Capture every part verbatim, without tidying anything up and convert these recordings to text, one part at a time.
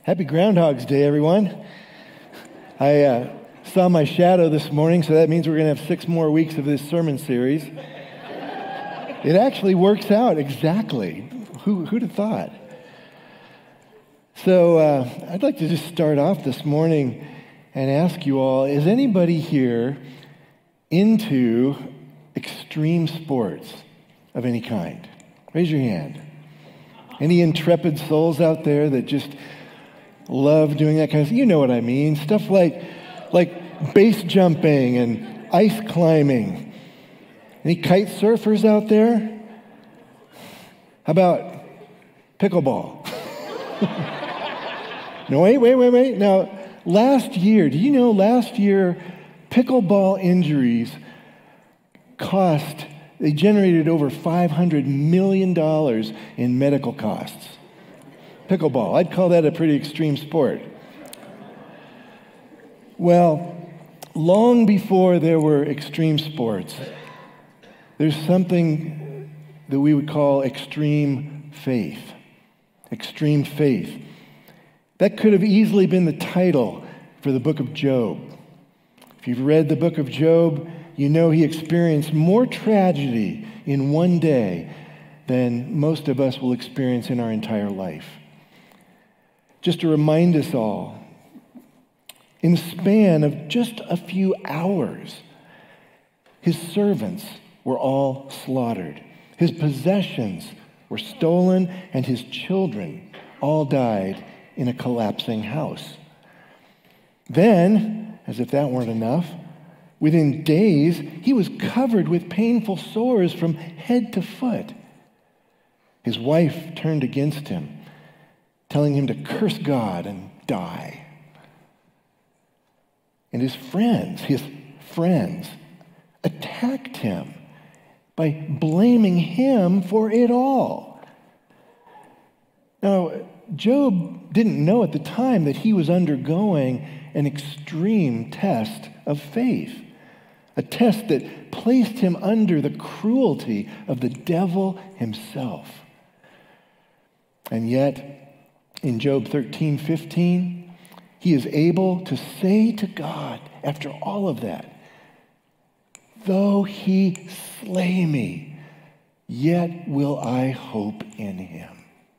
Happy Groundhog's Day, everyone. I uh, saw my shadow this morning, so that means we're going to have six more weeks of this sermon series. It actually works out exactly. Who, who'd have thought? So uh, I'd like to just start off this morning and ask you all, is anybody here into extreme sports of any kind? Raise your hand. Any intrepid souls out there that just love doing that kind of thing? You know what I mean. Stuff like, like base jumping and ice climbing. Any kite surfers out there? How about pickleball? No, wait, wait, wait, wait. Now, last year, do you know last year pickleball injuries cost, they generated over five hundred million dollars in medical costs. Pickleball, I'd call that a pretty extreme sport. Well, long before there were extreme sports, there's something that we would call extreme faith. Extreme faith. That could have easily been the title for the book of Job. If you've read the book of Job, you know he experienced more tragedy in one day than most of us will experience in our entire life. Just to remind us all, in the span of just a few hours, his servants were all slaughtered. His possessions were stolen, and his children all died in a collapsing house. Then, as if that weren't enough, within days, he was covered with painful sores from head to foot. His wife turned against him, telling him to curse God and die. And his friends, his friends, attacked him by blaming him for it all. Now, Job didn't know at the time that he was undergoing an extreme test of faith, a test that placed him under the cruelty of the devil himself. And yet, in Job thirteen fifteen, he is able to say to God, after all of that, "Though he slay me, yet will I hope in him."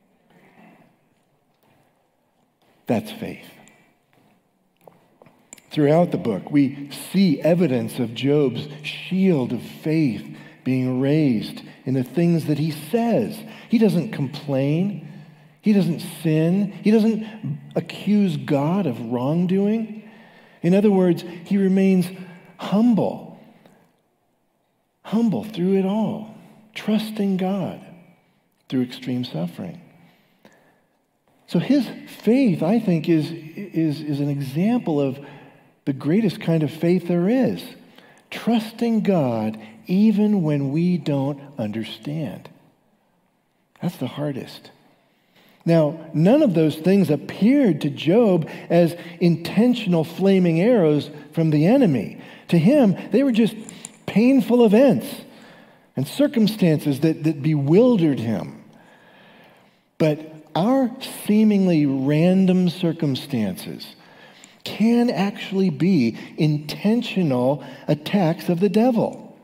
That's faith. Throughout the book, we see evidence of Job's shield of faith being raised in the things that he says. He doesn't complain. He doesn't sin. He doesn't accuse God of wrongdoing. In other words, he remains humble. Humble through it all, trusting God through extreme suffering. So his faith, I think, is, is, is an example of the greatest kind of faith there is. Trusting God even when we don't understand. That's the hardest. Now, none of those things appeared to Job as intentional flaming arrows from the enemy. To him, they were just painful events and circumstances that, that bewildered him. But our seemingly random circumstances can actually be intentional attacks of the devil.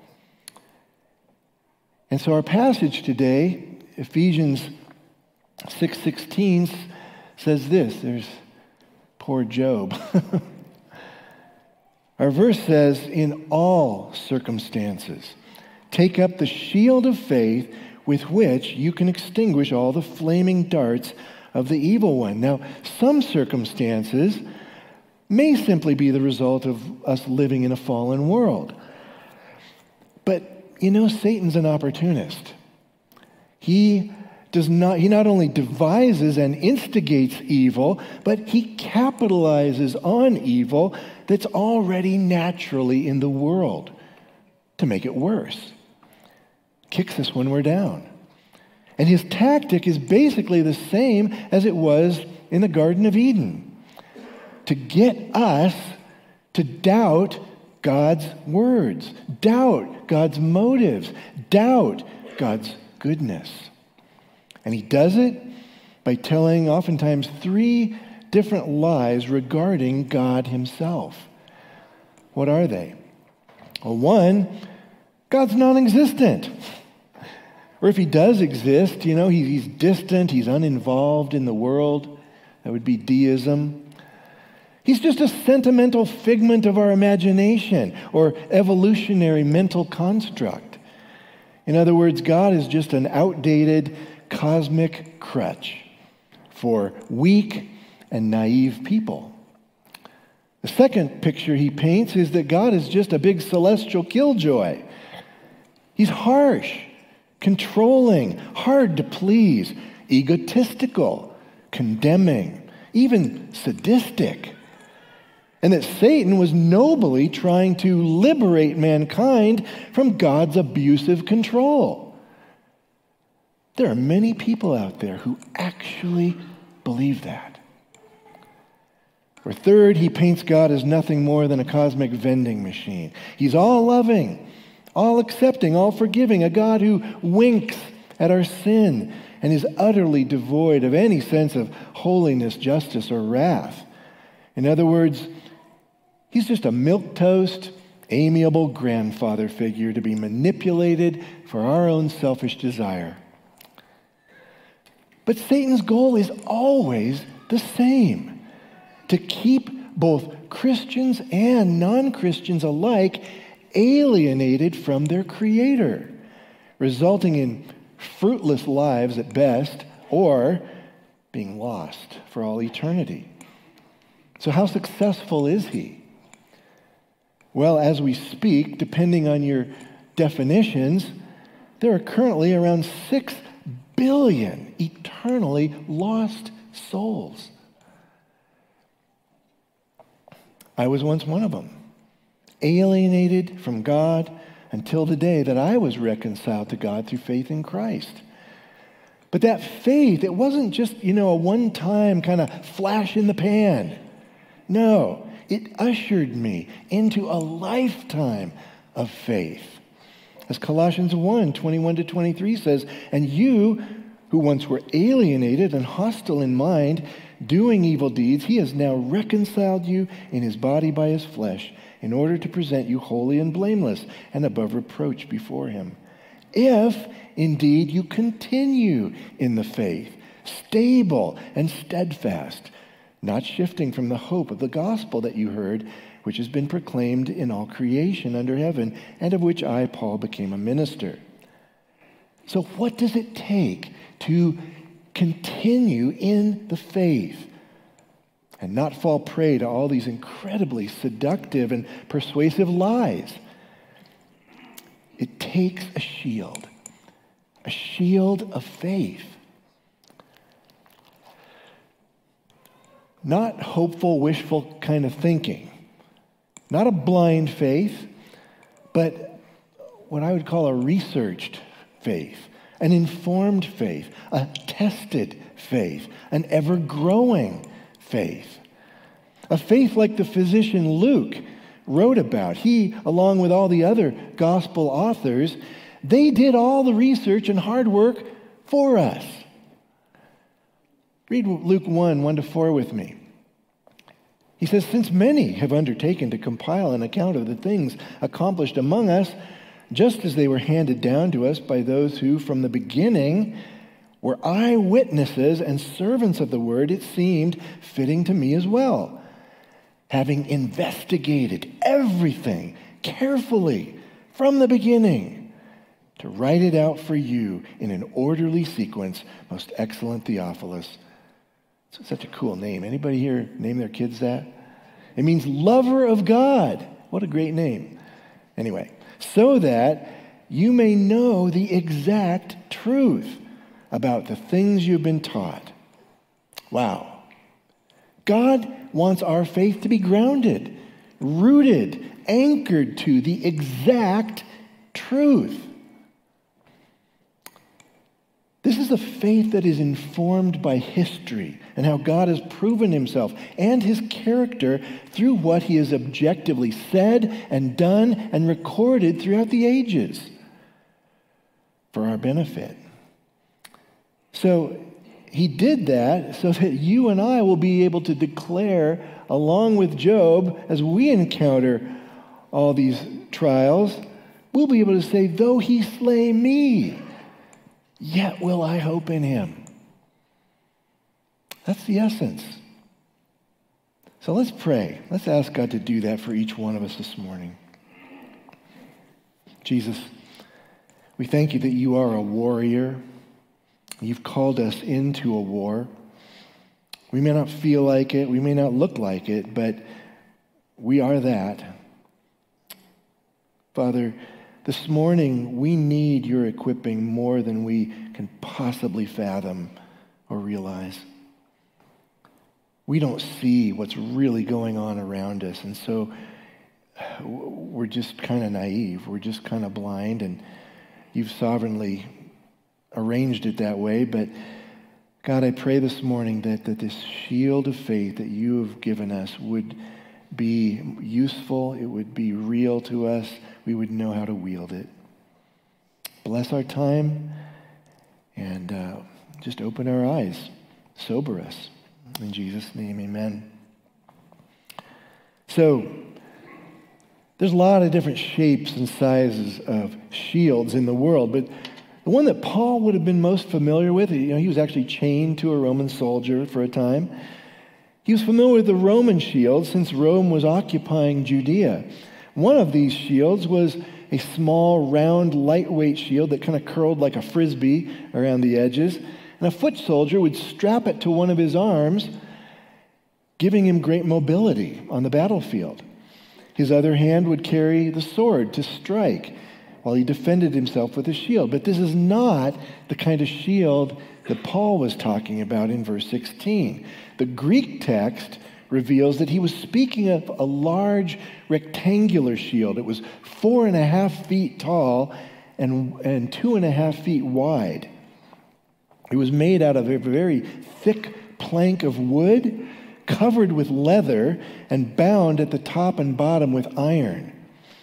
And so our passage today, Ephesians six sixteen, says this. There's poor Job. Our verse says, "In all circumstances, take up the shield of faith with which you can extinguish all the flaming darts of the evil one." Now, some circumstances may simply be the result of us living in a fallen world. But, you know, Satan's an opportunist. He does not, he not only devises and instigates evil, but he capitalizes on evil that's already naturally in the world to make it worse. Kicks us when we're down. And his tactic is basically the same as it was in the Garden of Eden. To get us to doubt God's words, doubt God's motives, doubt God's goodness. And he does it by telling oftentimes three different lies regarding God himself. What are they? Well, one, God's non-existent. Or if he does exist, you know, he, he's distant, he's uninvolved in the world. That would be deism. He's just a sentimental figment of our imagination or evolutionary mental construct. In other words, God is just an outdated cosmic crutch for weak and naive people. The second picture he paints is that God is just a big celestial killjoy. He's harsh, controlling, hard to please, egotistical, condemning, even sadistic. And that Satan was nobly trying to liberate mankind from God's abusive control. There are many people out there who actually believe that. Or third, he paints God as nothing more than a cosmic vending machine. He's all loving, all accepting, all forgiving, a God who winks at our sin and is utterly devoid of any sense of holiness, justice, or wrath. In other words, he's just a milquetoast, amiable grandfather figure to be manipulated for our own selfish desire. But Satan's goal is always the same: to keep both Christians and non-Christians alike alienated from their Creator, resulting in fruitless lives at best, or being lost for all eternity. So how successful is he? Well, as we speak, depending on your definitions, there are currently around six billion eternally lost souls. I was once one of them, alienated from God until the day that I was reconciled to God through faith in Christ. But that faith, it wasn't just, you know, a one-time kind of flash in the pan. No, it ushered me into a lifetime of faith. As Colossians one, twenty-one to twenty-three says, "And you, who once were alienated and hostile in mind, doing evil deeds, he has now reconciled you in his body by his flesh, in order to present you holy and blameless and above reproach before him. If, indeed, you continue in the faith, stable and steadfast, not shifting from the hope of the gospel that you heard, which has been proclaimed in all creation under heaven, and of which I, Paul, became a minister." So what does it take to continue in the faith and not fall prey to all these incredibly seductive and persuasive lies? It takes a shield, a shield of faith. Not hopeful, wishful kind of thinking. Not a blind faith, but what I would call a researched faith, an informed faith, a tested faith, an ever-growing faith. A faith like the physician Luke wrote about. He, along with all the other gospel authors, they did all the research and hard work for us. Read Luke one, one to four with me. He says, "Since many have undertaken to compile an account of the things accomplished among us, just as they were handed down to us by those who, from the beginning, were eyewitnesses and servants of the word, it seemed fitting to me as well, having investigated everything carefully from the beginning, to write it out for you in an orderly sequence, most excellent Theophilus." It's such a cool name. Anybody here name their kids that? It means lover of God. What a great name. Anyway, so that you may know the exact truth about the things you've been taught. Wow. God wants our faith to be grounded, rooted, anchored to the exact truth. This is a faith that is informed by history and how God has proven himself and his character through what he has objectively said and done and recorded throughout the ages for our benefit. So he did that so that you and I will be able to declare, along with Job, as we encounter all these trials, we'll be able to say, though he slay me, yet will I hope in him. That's the essence. So let's pray. Let's ask God to do that for each one of us this morning. Jesus, we thank you that you are a warrior. You've called us into a war. We may not feel like it, we may not look like it, but we are that. Father, this morning we need your equipping more than we can possibly fathom or realize. We don't see what's really going on around us, and so we're just kind of naive. We're just kind of blind, and you've sovereignly arranged it that way. But God, I pray this morning that, that this shield of faith that you have given us would be useful. It would be real to us. We would know how to wield it. Bless our time and uh, just open our eyes. Sober us. In Jesus' name, amen. So, there's a lot of different shapes and sizes of shields in the world, but the one that Paul would have been most familiar with, you know, he was actually chained to a Roman soldier for a time. He was familiar with the Roman shield since Rome was occupying Judea. One of these shields was a small, round, lightweight shield that kind of curled like a frisbee around the edges, and a foot soldier would strap it to one of his arms, giving him great mobility on the battlefield. His other hand would carry the sword to strike while he defended himself with a shield. But this is not the kind of shield that Paul was talking about in verse sixteen. The Greek text reveals that he was speaking of a large rectangular shield. It was four and a half feet tall and, and two and a half feet wide. It was made out of a very thick plank of wood, covered with leather, and bound at the top and bottom with iron.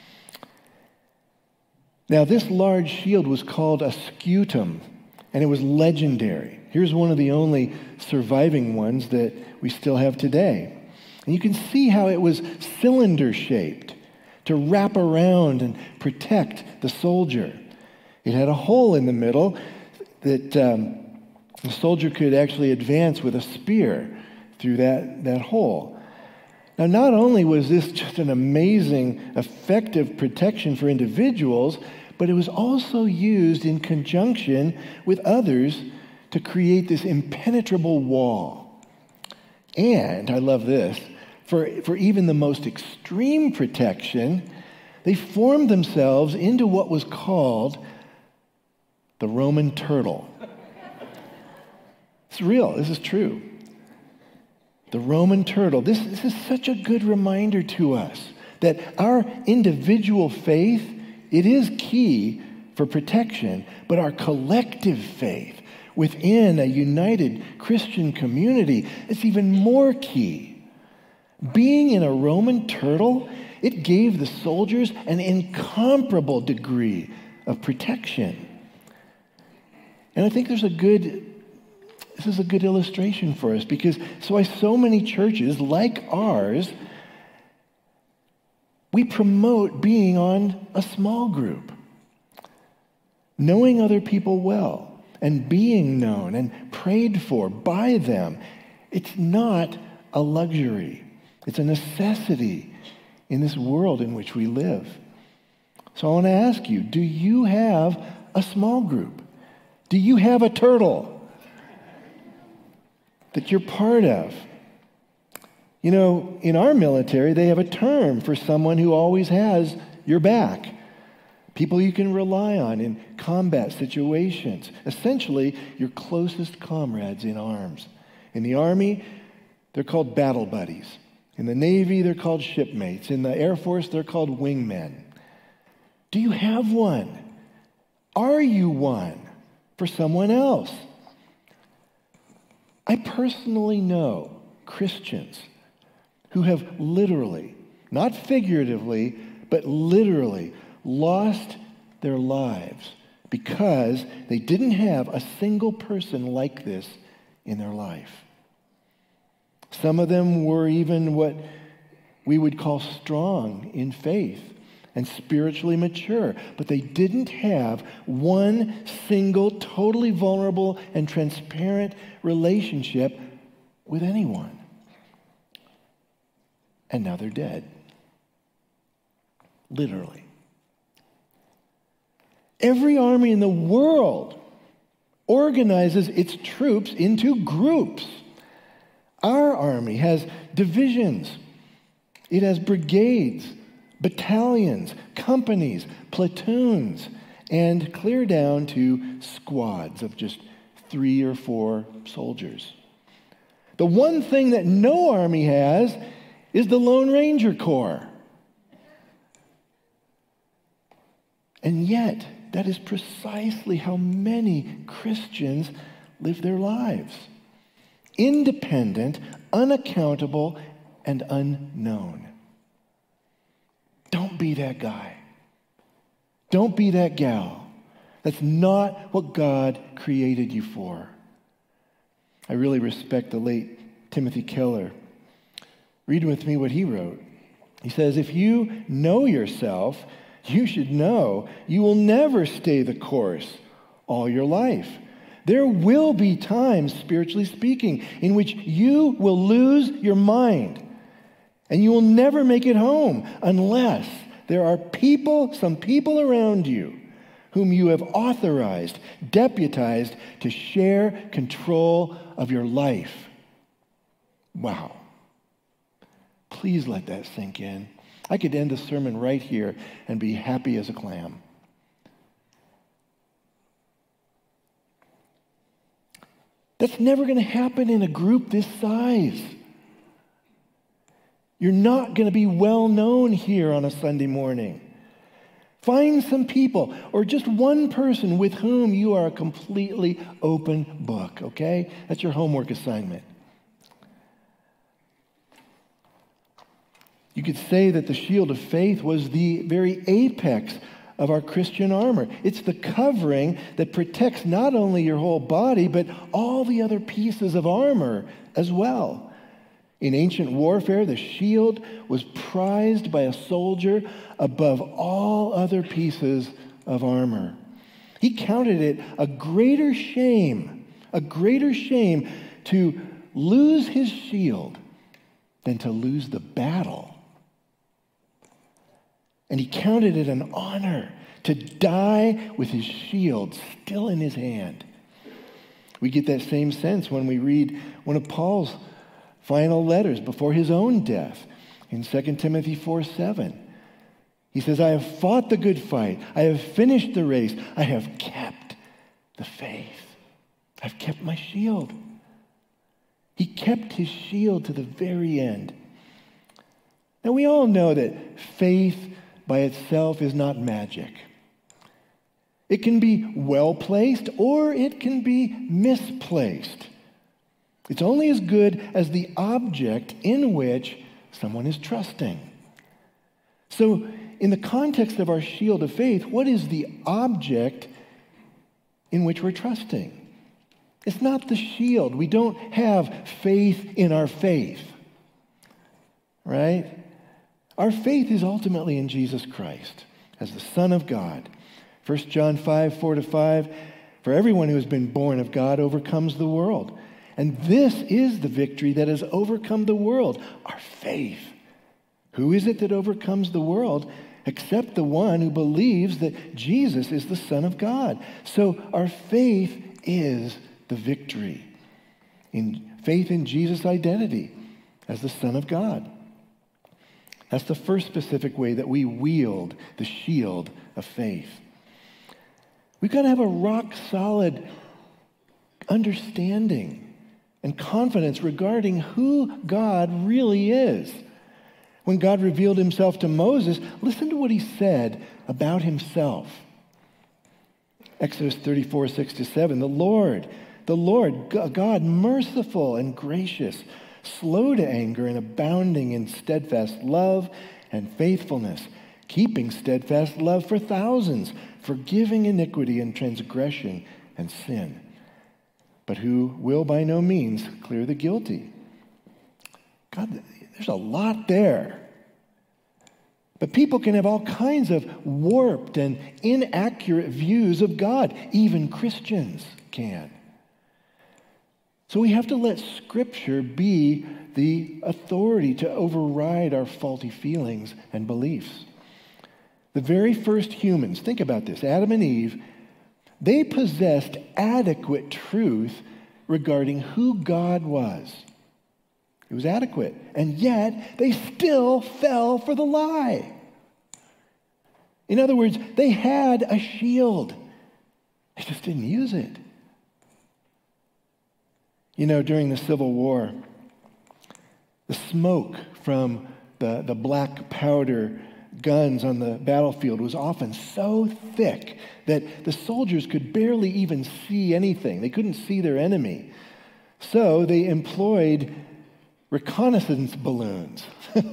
Now, this large shield was called a scutum, and it was legendary. Here's one of the only surviving ones that we still have today. And you can see how it was cylinder-shaped to wrap around and protect the soldier. It had a hole in the middle that um, the soldier could actually advance with a spear through that, that hole. Now, not only was this just an amazing, effective protection for individuals, but it was also used in conjunction with others to create this impenetrable wall. And, I love this, for, for even the most extreme protection, they formed themselves into what was called the Roman turtle. It's real, this is true. The Roman turtle. This, this is such a good reminder to us that our individual faith, it is key for protection, but our collective faith within a united Christian community is even more key. Being in a Roman turtle, it gave the soldiers an incomparable degree of protection. And I think there's a good This is a good illustration for us because so why so many churches like ours, we promote being on a small group, knowing other people well and being known and prayed for by them. It's not a luxury. It's a necessity in this world in which we live. So I want to ask you, do you have a small group? Do you have a turtle that you're part of? You know, in our military, they have a term for someone who always has your back. People you can rely on in combat situations. Essentially, your closest comrades in arms. In the Army, they're called battle buddies. In the Navy, they're called shipmates. In the Air Force, they're called wingmen. Do you have one? Are you one for someone else? I personally know Christians who have literally, not figuratively, but literally lost their lives because they didn't have a single person like this in their life. Some of them were even what we would call strong in faith and spiritually mature, but they didn't have one single, totally vulnerable and transparent relationship with anyone. And now they're dead. Literally. Every army in the world organizes its troops into groups. Our army has divisions. It has brigades, battalions, companies, platoons, and clear down to squads of just three or four soldiers. The one thing that no army has is the Lone Ranger Corps. And yet, that is precisely how many Christians live their lives. Independent, unaccountable, and unknown. Don't be that guy. Don't be that gal. That's not what God created you for. I really respect the late Timothy Keller. Read with me what he wrote. He says, if you know yourself, you should know you will never stay the course all your life. There will be times, spiritually speaking, in which you will lose your mind and you will never make it home unless there are people, some people around you whom you have authorized, deputized to share control of your life. Wow. Please let that sink in. I could end the sermon right here and be happy as a clam. That's never going to happen in a group this size. You're not going to be well known here on a Sunday morning. Find some people or just one person with whom you are a completely open book, okay? That's your homework assignment. You could say that the shield of faith was the very apex of our Christian armor. It's the covering that protects not only your whole body, but all the other pieces of armor as well. In ancient warfare, the shield was prized by a soldier above all other pieces of armor. He counted it a greater shame, a greater shame to lose his shield than to lose the battle. And he counted it an honor to die with his shield still in his hand. We get that same sense when we read one of Paul's final letters before his own death in Second Timothy four seven. He says, I have fought the good fight. I have finished the race. I have kept the faith. I've kept my shield. He kept his shield to the very end. Now we all know that faith by itself is not magic. It can be well-placed or it can be misplaced. It's only as good as the object in which someone is trusting. So, in the context of our shield of faith, what is the object in which we're trusting? It's not the shield. We don't have faith in our faith, right? Our faith is ultimately in Jesus Christ as the Son of God. First John five, four to five, for everyone who has been born of God overcomes the world. And this is the victory that has overcome the world, our faith. Who is it that overcomes the world except the one who believes that Jesus is the Son of God? So our faith is the victory. In faith in Jesus' identity as the Son of God. That's the first specific way that we wield the shield of faith. We've got to have a rock-solid understanding and confidence regarding who God really is. When God revealed himself to Moses, listen to what he said about himself. Exodus thirty-four, six to seven, the Lord, the Lord, God, merciful and gracious, slow to anger and abounding in steadfast love and faithfulness, keeping steadfast love for thousands, forgiving iniquity and transgression and sin. but who will by no means clear the guilty. God, there's a lot there. But people can have all kinds of warped and inaccurate views of God. Even Christians can. So we have to let Scripture be the authority to override our faulty feelings and beliefs. The very first humans, think about this, Adam and Eve, they possessed adequate truth regarding who God was. It was adequate. And yet, they still fell for the lie. In other words, they had a shield. They just didn't use it. You know, during the Civil War, the smoke from the, the black powder guns on the battlefield was often so thick that the soldiers could barely even see anything. They couldn't see their enemy. So they employed reconnaissance balloons.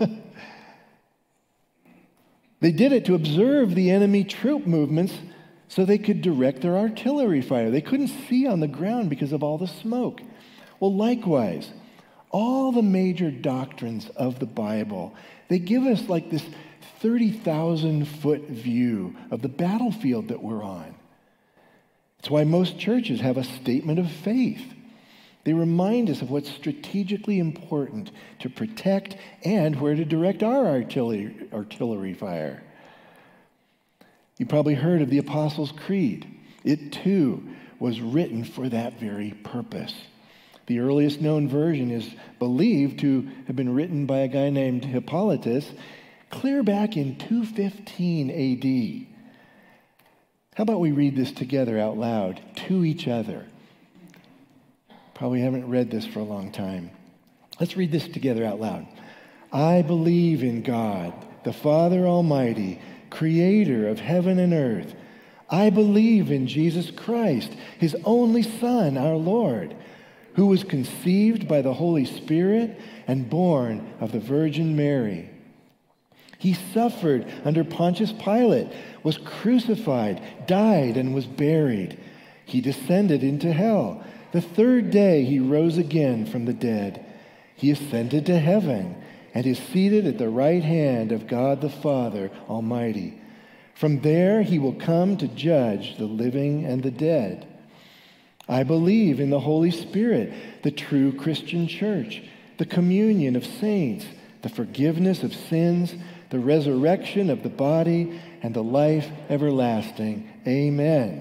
They did it to observe the enemy troop movements so they could direct their artillery fire. They couldn't see on the ground because of all the smoke. Well, likewise, all the major doctrines of the Bible, they give us like this thirty thousand foot view of the battlefield that we're on. It's why most churches have a statement of faith. They remind us of what's strategically important to protect and where to direct our artillery, artillery fire. You probably heard of the Apostles' Creed. It too was written for that very purpose. The earliest known version is believed to have been written by a guy named Hippolytus clear back in two fifteen A D. How about we read this together out loud to each other? Probably haven't read this for a long time. Let's read this together out loud. I believe in God, the Father Almighty, creator of heaven and earth. I believe in Jesus Christ, his only Son, our Lord, who was conceived by the Holy Spirit and born of the Virgin Mary. He suffered under Pontius Pilate, was crucified, died, and was buried. He descended into hell. The third day he rose again from the dead. He ascended to heaven and is seated at the right hand of God the Father Almighty. From there he will come to judge the living and the dead. I believe in the Holy Spirit, the true Christian church, the communion of saints, the forgiveness of sins, the resurrection of the body, and the life everlasting. Amen.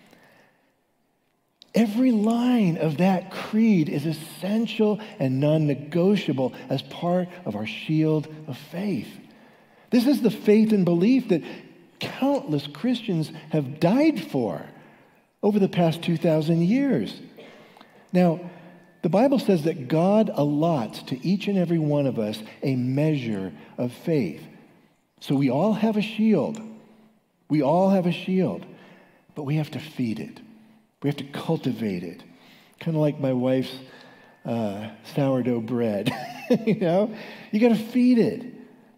Every line of that creed is essential and non-negotiable as part of our shield of faith. This is the faith and belief that countless Christians have died for over the past two thousand years. Now, the Bible says that God allots to each and every one of us a measure of faith. So we all have a shield. We all have a shield, but we have to feed it. We have to cultivate it. Kind of like my wife's uh, sourdough bread. You know, you got to feed it.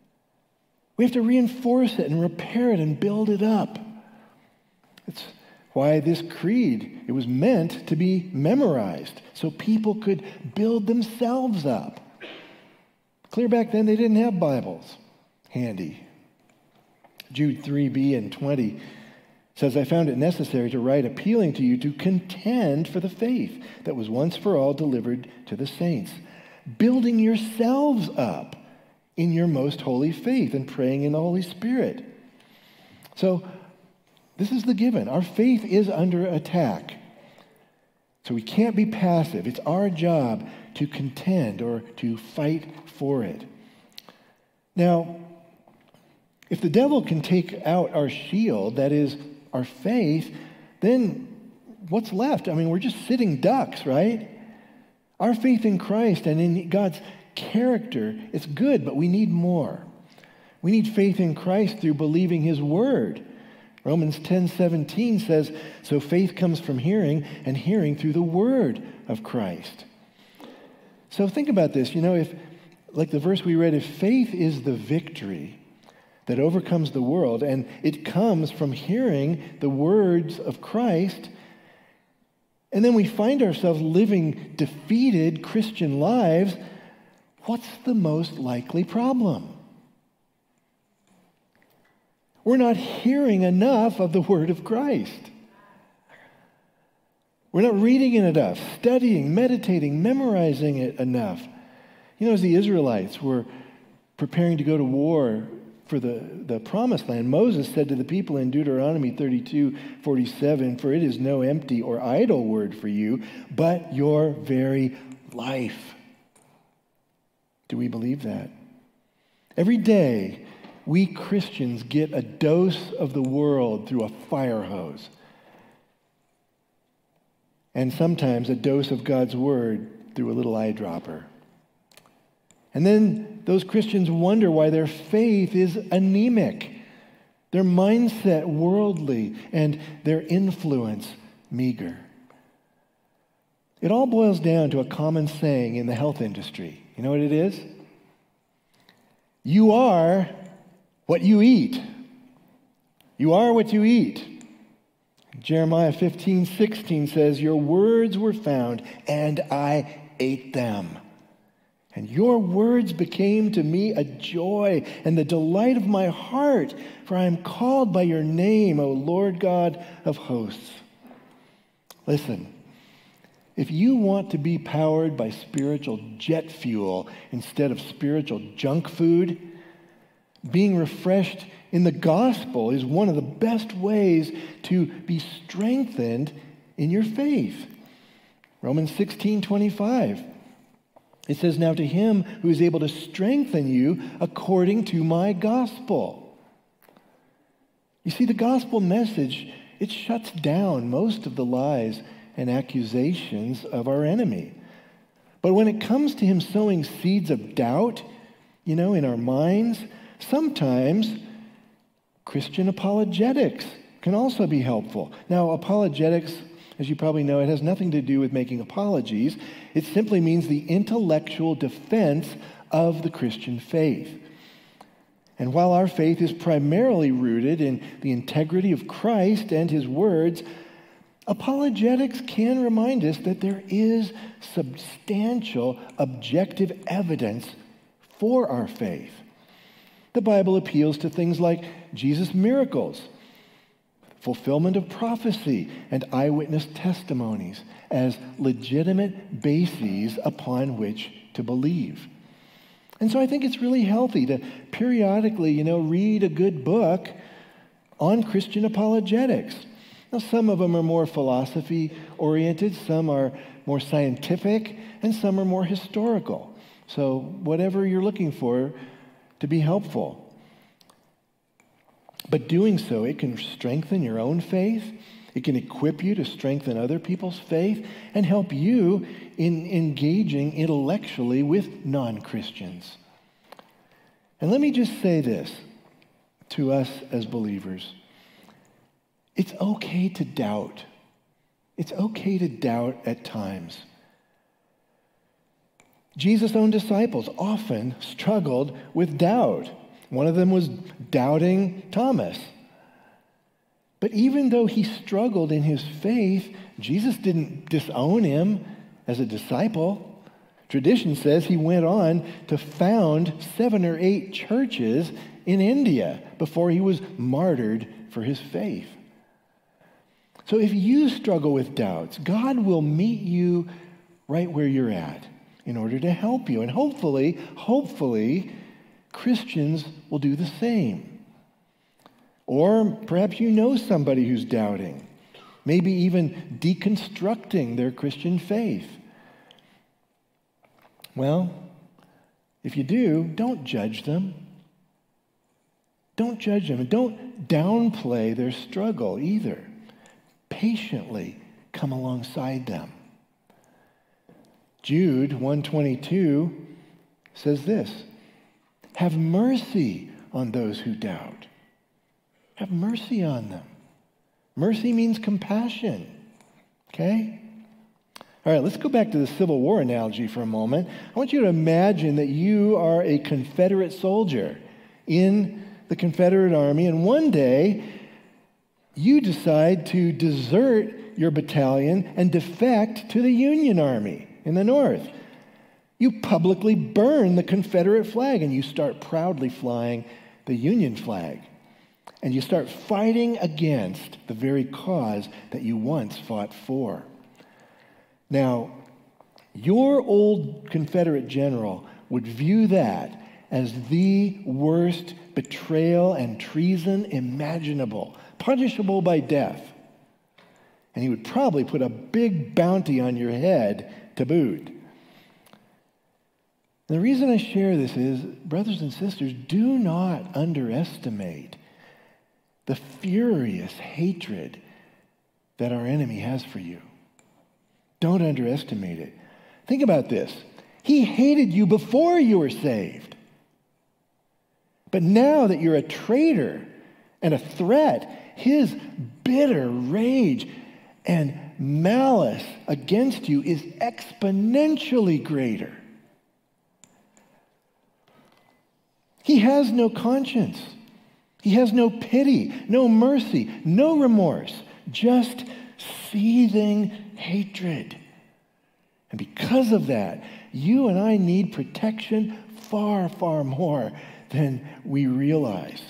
We have to reinforce it and repair it and build it up. It's why this creed, it was meant to be memorized so people could build themselves up. Clear back then, they didn't have Bibles handy. Jude three b and twenty says, I found it necessary to write appealing to you to contend for the faith that was once for all delivered to the saints, building yourselves up in your most holy faith and praying in the Holy Spirit. So this is the given. Our faith is under attack. So we can't be passive. It's our job to contend or to fight for it. Now, if the devil can take out our shield, that is our faith, then what's left? I mean, we're just sitting ducks, right? Our faith in Christ and in God's character, it's good, but we need more. We need faith in Christ through believing his word. Romans ten seventeen says, so faith comes from hearing, and hearing through the word of Christ. So think about this. You know, if, like the verse we read, if faith is the victory that overcomes the world, and it comes from hearing the words of Christ, and then we find ourselves living defeated Christian lives, what's the most likely problem? We're not hearing enough of the Word of Christ. We're not reading it enough, studying, meditating, memorizing it enough. You know, as the Israelites were preparing to go to war for the, the promised land, Moses said to the people in Deuteronomy thirty-two forty-seven, "For it is no empty or idle word for you, but your very life." Do we believe that? Every day, we Christians get a dose of the world through a fire hose. And sometimes a dose of God's word through a little eyedropper. And then those Christians wonder why their faith is anemic, their mindset worldly, and their influence meager. It all boils down to a common saying in the health industry. You know what it is? You are what you eat. You are what you eat. Jeremiah fifteen sixteen says, "Your words were found, and I ate them. And your words became to me a joy and the delight of my heart, for I am called by your name, O Lord God of hosts." Listen, if you want to be powered by spiritual jet fuel instead of spiritual junk food, being refreshed in the gospel is one of the best ways to be strengthened in your faith. Romans sixteen twenty-five. It says, "Now to him who is able to strengthen you according to my gospel." You see, the gospel message, it shuts down most of the lies and accusations of our enemy. But when it comes to him sowing seeds of doubt, you know, in our minds, sometimes Christian apologetics can also be helpful. Now, apologetics, as you probably know, it has nothing to do with making apologies. It simply means the intellectual defense of the Christian faith. And while our faith is primarily rooted in the integrity of Christ and his words, apologetics can remind us that there is substantial objective evidence for our faith. The Bible appeals to things like Jesus' miracles, fulfillment of prophecy, and eyewitness testimonies as legitimate bases upon which to believe. And so I think it's really healthy to periodically, you know, read a good book on Christian apologetics. Now, some of them are more philosophy-oriented, some are more scientific, and some are more historical. So whatever you're looking for to be helpful. But doing so, it can strengthen your own faith. It can equip you to strengthen other people's faith and help you in engaging intellectually with non-Christians. And let me just say this to us as believers. It's okay to doubt. It's okay to doubt at times. Jesus' own disciples often struggled with doubt. One of them was doubting Thomas. But even though he struggled in his faith, Jesus didn't disown him as a disciple. Tradition says he went on to found seven or eight churches in India before he was martyred for his faith. So if you struggle with doubts, God will meet you right where you're at in order to help you. And hopefully, hopefully, Christians will do the same. Or perhaps you know somebody who's doubting, maybe even deconstructing their Christian faith. Well, if you do, don't judge them. Don't judge them. And don't downplay their struggle either. Patiently come alongside them. Jude one twenty-two says this, "Have mercy on those who doubt." Have mercy on them. Mercy means compassion. Okay? All right, let's go back to the Civil War analogy for a moment. I want you to imagine that you are a Confederate soldier in the Confederate Army, and one day you decide to desert your battalion and defect to the Union Army in the North. You publicly burn the Confederate flag and you start proudly flying the Union flag. And you start fighting against the very cause that you once fought for. Now, your old Confederate general would view that as the worst betrayal and treason imaginable, punishable by death. And he would probably put a big bounty on your head to boot. And the reason I share this is, brothers and sisters, do not underestimate the furious hatred that our enemy has for you. Don't underestimate it. Think about this. He hated you before you were saved. But now that you're a traitor and a threat, his bitter rage and malice against you is exponentially greater. He has no conscience. He has no pity, no mercy, no remorse, just seething hatred. And because of that, you and I need protection far, far more than we realize.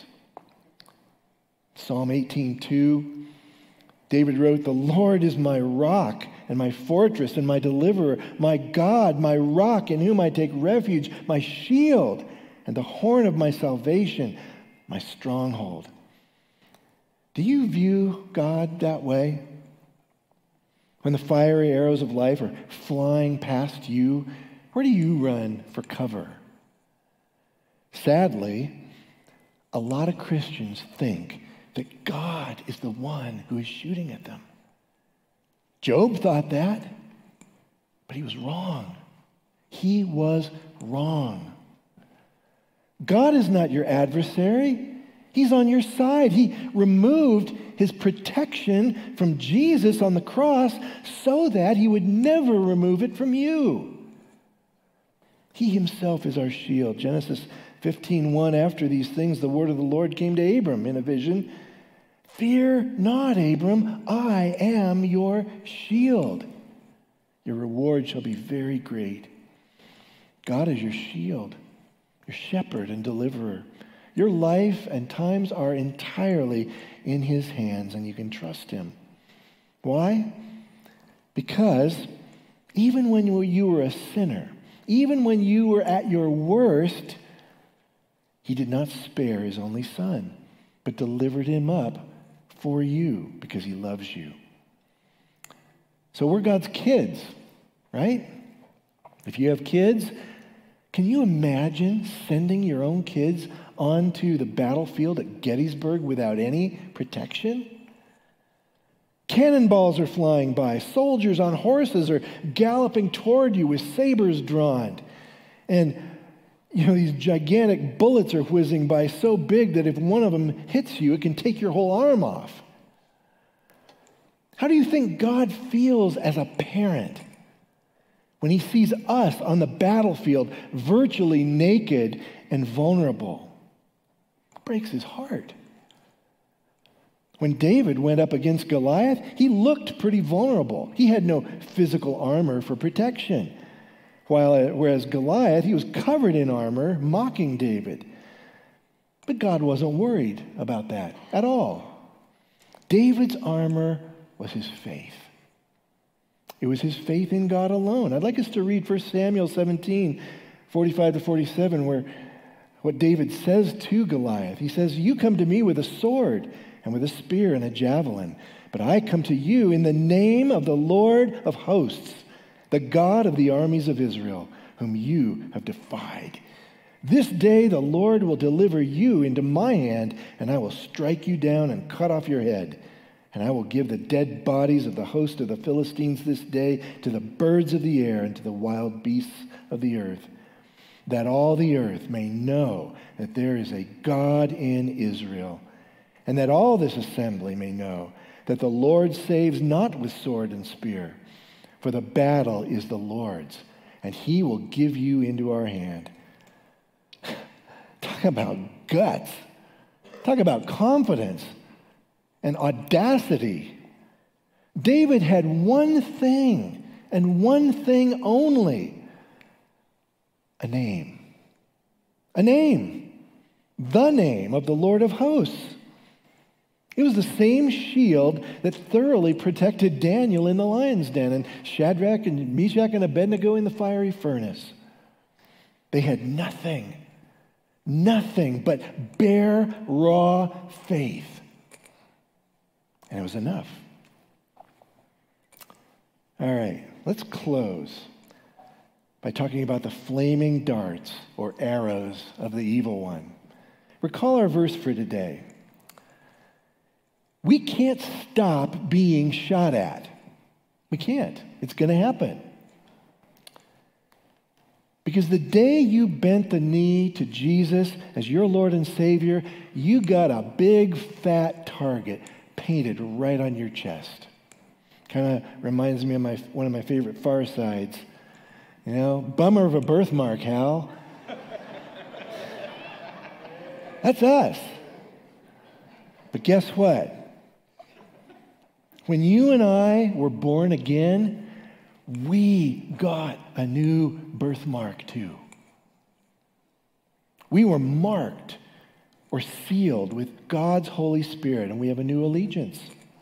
Psalm eighteen two, David wrote, "The Lord is my rock and my fortress and my deliverer, my God, my rock in whom I take refuge, my shield and the horn of my salvation, my stronghold." Do you view God that way? When the fiery arrows of life are flying past you, where do you run for cover? Sadly, a lot of Christians think that God is the one who is shooting at them. Job thought that, but he was wrong. He was wrong. God is not your adversary. He's on your side. He removed his protection from Jesus on the cross so that he would never remove it from you. He himself is our shield. Genesis fifteen one, after these things, the word of the Lord came to Abram in a vision. "Fear not, Abram, I am your shield. Your reward shall be very great." God is your shield, your shepherd and deliverer. Your life and times are entirely in his hands, and you can trust him. Why? Because even when you were a sinner, even when you were at your worst, he did not spare his only son, but delivered him up for you because he loves you. So we're God's kids, right? If you have kids, can you imagine sending your own kids onto the battlefield at Gettysburg without any protection? Cannonballs are flying by. Soldiers on horses are galloping toward you with sabers drawn. And, you know, these gigantic bullets are whizzing by so big that if one of them hits you, it can take your whole arm off. How do you think God feels as a parent when he sees us on the battlefield virtually naked and vulnerable? It breaks his heart. When David went up against Goliath, he looked pretty vulnerable. He had no physical armor for protection. While, whereas Goliath, he was covered in armor, mocking David. But God wasn't worried about that at all. David's armor was his faith. It was his faith in God alone. I'd like us to read First Samuel seventeen, forty-five to forty-seven, where what David says to Goliath. He says, "You come to me with a sword and with a spear and a javelin, but I come to you in the name of the Lord of hosts, the God of the armies of Israel, whom you have defied. This day the Lord will deliver you into my hand, and I will strike you down and cut off your head. And I will give the dead bodies of the host of the Philistines this day to the birds of the air and to the wild beasts of the earth, that all the earth may know that there is a God in Israel, and that all this assembly may know that the Lord saves not with sword and spear, for the battle is the Lord's, and he will give you into our hand." Talk about guts. Talk about confidence and audacity. David had one thing, and one thing only: a name. A name. The name of the Lord of hosts. It was the same shield that thoroughly protected Daniel in the lion's den and Shadrach and Meshach and Abednego in the fiery furnace. They had nothing, nothing but bare, raw faith. And it was enough. All right, let's close by talking about the flaming darts or arrows of the evil one. Recall our verse for today. We can't stop being shot at. We can't. It's going to happen. Because the day you bent the knee to Jesus as your Lord and Savior, you got a big fat target painted right on your chest. Kind of reminds me of my one of my favorite Far Sides. You know, bummer of a birthmark, Hal. That's us. But guess what? When you and I were born again, we got a new birthmark too. We were marked or sealed with God's Holy Spirit, and we have a new allegiance.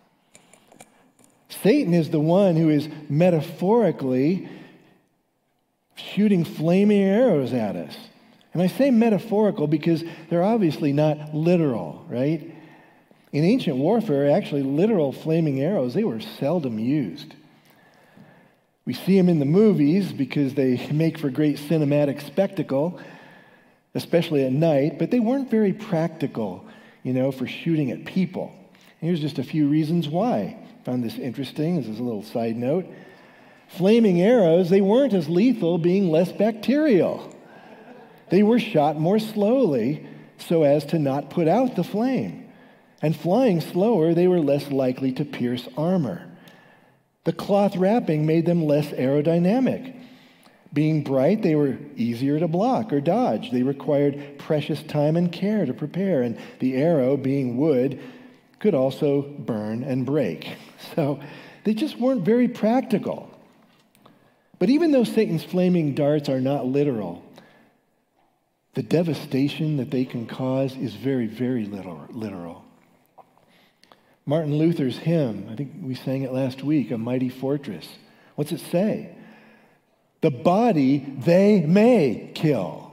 Satan is the one who is metaphorically shooting flaming arrows at us. And I say metaphorical because they're obviously not literal, right? In ancient warfare, actually, literal flaming arrows, they were seldom used. We see them in the movies because they make for great cinematic spectacle, especially at night, but they weren't very practical, you know, for shooting at people. And here's just a few reasons why. I found this interesting. This is a little side note. Flaming arrows, they weren't as lethal, being less bacterial. They were shot more slowly so as to not put out the flame. And flying slower, they were less likely to pierce armor. The cloth wrapping made them less aerodynamic. Being bright, they were easier to block or dodge. They required precious time and care to prepare, and the arrow, being wood, could also burn and break. So they just weren't very practical. But even though Satan's flaming darts are not literal, the devastation that they can cause is very, very literal. Martin Luther's hymn, I think we sang it last week, A Mighty Fortress. What's it say? The body they may kill.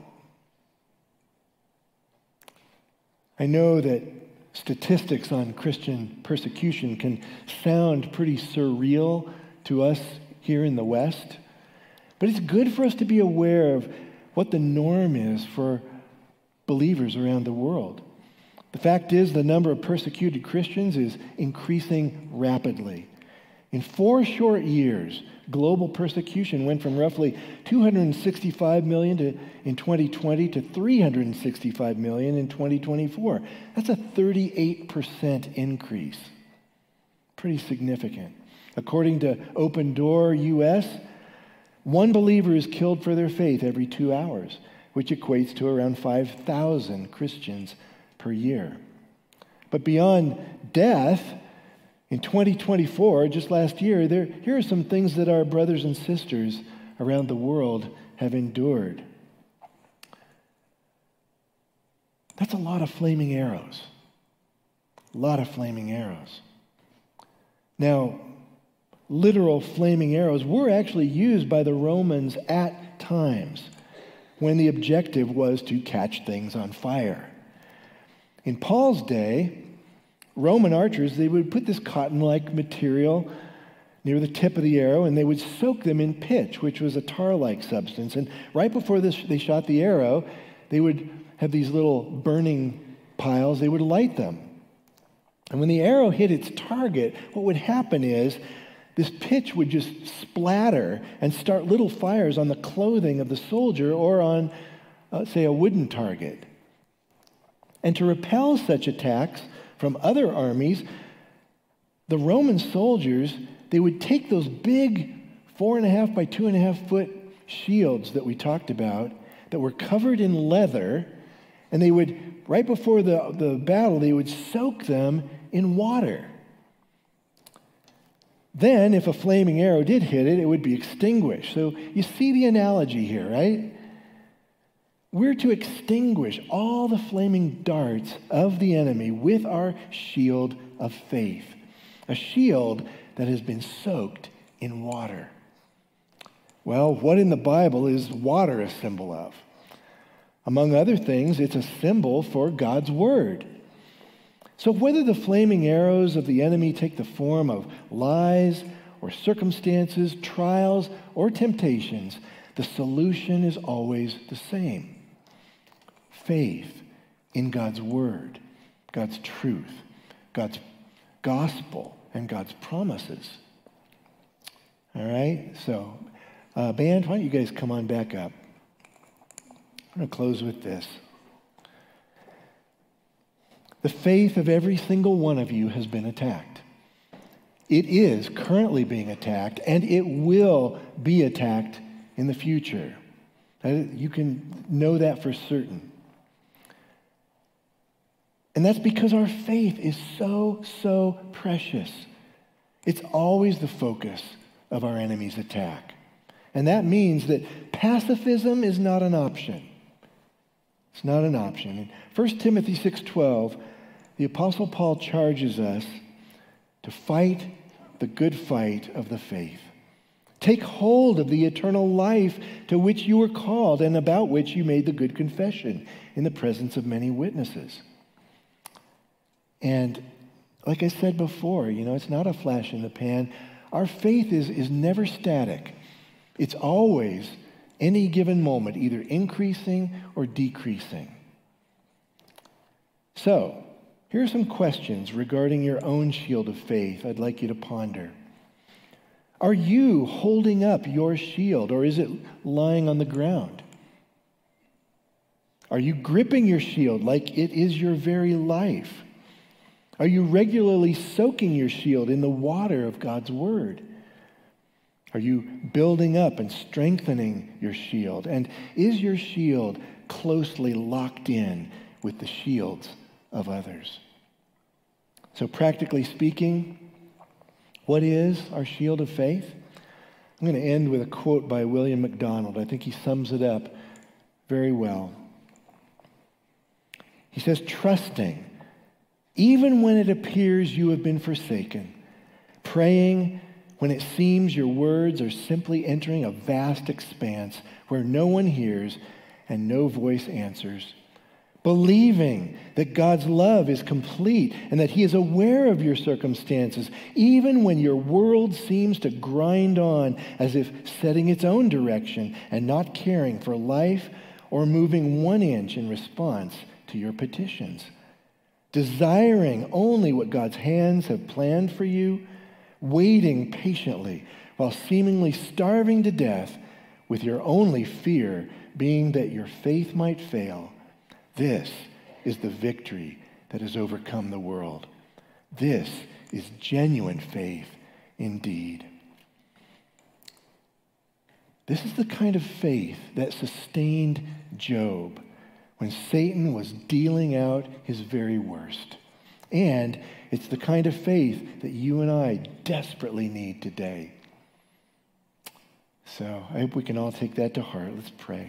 I know that statistics on Christian persecution can sound pretty surreal to us here in the West, but it's good for us to be aware of what the norm is for believers around the world. The fact is, the number of persecuted Christians is increasing rapidly. In four short years, global persecution went from roughly two hundred sixty-five million to, in twenty twenty to three hundred sixty-five million in twenty twenty-four. That's a thirty-eight percent increase. Pretty significant. According to Open Door U S, one believer is killed for their faith every two hours, which equates to around five thousand Christians per year. But beyond death, in twenty twenty-four, just last year, there, here are some things that our brothers and sisters around the world have endured. That's a lot of flaming arrows. A lot of flaming arrows. Now, literal flaming arrows were actually used by the Romans at times when the objective was to catch things on fire. In Paul's day, Roman archers, they would put this cotton-like material near the tip of the arrow, and they would soak them in pitch, which was a tar-like substance. And right before this, they shot the arrow, they would have these little burning piles. They would light them. And when the arrow hit its target, what would happen is this pitch would just splatter and start little fires on the clothing of the soldier or on, uh, say, a wooden target. And to repel such attacks from other armies, the Roman soldiers, they would take those big four and a half by two and a half foot shields that we talked about that were covered in leather, and they would, right before the, the battle, they would soak them in water. Then, if a flaming arrow did hit it, it would be extinguished. So you see the analogy here, right? We're to extinguish all the flaming darts of the enemy with our shield of faith, a shield that has been soaked in water. Well, what in the Bible is water a symbol of? Among other things, it's a symbol for God's word. So whether the flaming arrows of the enemy take the form of lies or circumstances, trials or temptations, the solution is always the same. Faith in God's word, God's truth, God's gospel, and God's promises. All right? So, uh, band, why don't you guys come on back up? I'm going to close with this. The faith of every single one of you has been attacked. It is currently being attacked, and it will be attacked in the future. You can know that for certain. And that's because our faith is so, so precious. It's always the focus of our enemy's attack. And that means that pacifism is not an option. It's not an option. In First Timothy six twelve, the Apostle Paul charges us to fight the good fight of the faith. Take hold of the eternal life to which you were called and about which you made the good confession in the presence of many witnesses. And like I said before, you know, it's not a flash in the pan. Our faith is, is never static. It's always, any given moment, either increasing or decreasing. So, here are some questions regarding your own shield of faith I'd like you to ponder. Are you holding up your shield, or is it lying on the ground? Are you gripping your shield like it is your very life? Are you regularly soaking your shield in the water of God's word? Are you building up and strengthening your shield? And is your shield closely locked in with the shields of others? So practically speaking, what is our shield of faith? I'm going to end with a quote by William MacDonald. I think he sums it up very well. He says, trusting, even when it appears you have been forsaken, praying when it seems your words are simply entering a vast expanse where no one hears and no voice answers, believing that God's love is complete and that he is aware of your circumstances, even when your world seems to grind on as if setting its own direction and not caring for life or moving one inch in response to your petitions. Desiring only what God's hands have planned for you, waiting patiently while seemingly starving to death, with your only fear being that your faith might fail. This is the victory that has overcome the world. This is genuine faith indeed. This is the kind of faith that sustained Job when Satan was dealing out his very worst. And it's the kind of faith that you and I desperately need today. So I hope we can all take that to heart. Let's pray.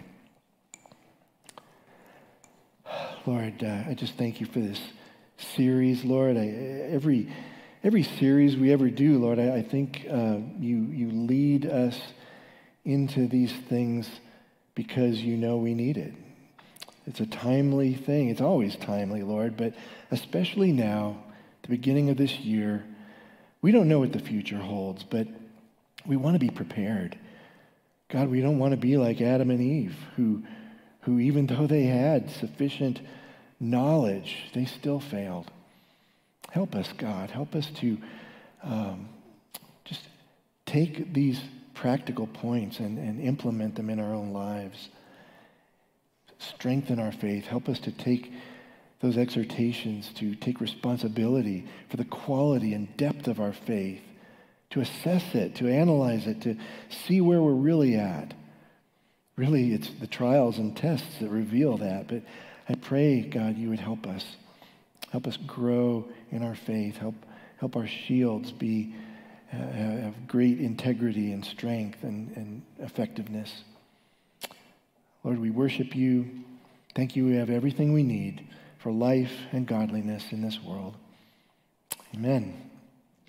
Lord, uh, I just thank you for this series, Lord. I, every every series we ever do, Lord, I, I think uh, you you lead us into these things because you know we need it. It's a timely thing. It's always timely, Lord, but especially now, the beginning of this year, we don't know what the future holds, but we want to be prepared. God, we don't want to be like Adam and Eve, who who even though they had sufficient knowledge, they still failed. Help us, God. Help us to um, just take these practical points and, and implement them in our own lives. Strengthen our faith. Help us to take those exhortations to take responsibility for the quality and depth of our faith, to assess it, to analyze it, to see where we're really at. Really, it's the trials and tests that reveal that. But I pray, God, you would help us. Help us grow in our faith. Help, help our shields be have great integrity and strength and, and effectiveness. Lord, we worship you. Thank you. We have everything we need for life and godliness in this world. Amen.